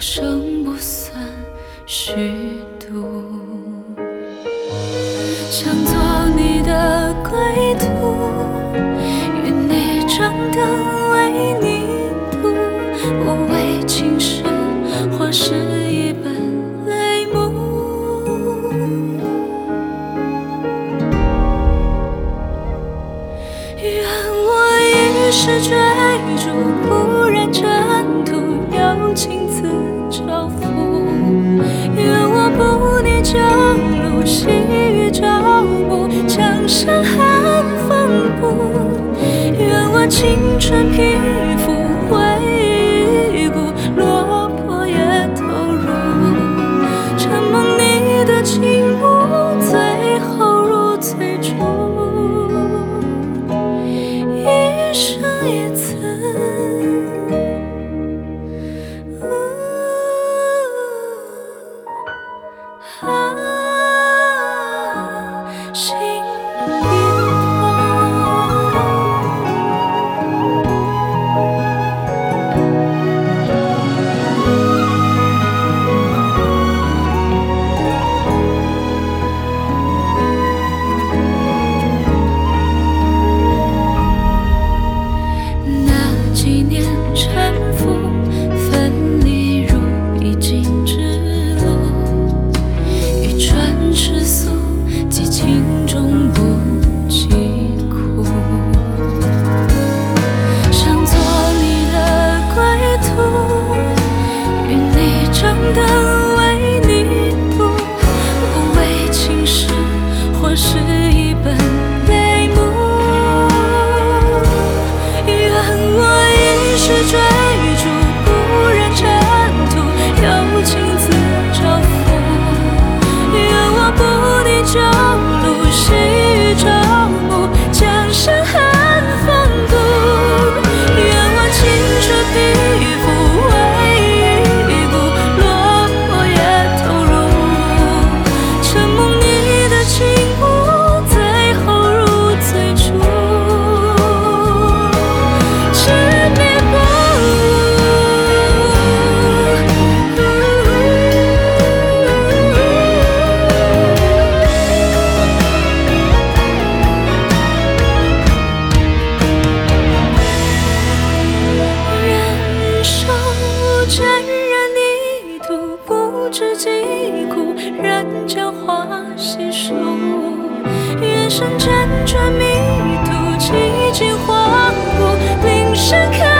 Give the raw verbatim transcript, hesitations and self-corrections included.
生不算虚度。想做你的归途，与你争灯为你读，无为情事，或是一本泪目。愿我一世追逐，不染尘土，有情自招付。愿我不逆旧路，细雨朝暮，江山寒风不。愿我青春皮肤回顾，落魄也投入，承蒙你的倾慕，最后如最初，一生一次。啊，心一那几年沉浮，分离如必经之路，一春世俗，激情中不疾苦。想做你的归途，与你争灯为你读，无为情事，或是一本泪目。愿我一世追逐，不染尘土，有情自招付。愿我不逆旧路，细雨朝暮，江山寒风骨。愿我青春皮肤回顾，落魄也投入，承蒙你的倾慕，最后如最初，执迷不悟。人生沾染泥土，不知疾苦，任江花细数。愿生辗转迷途，几经荒芜，临深看。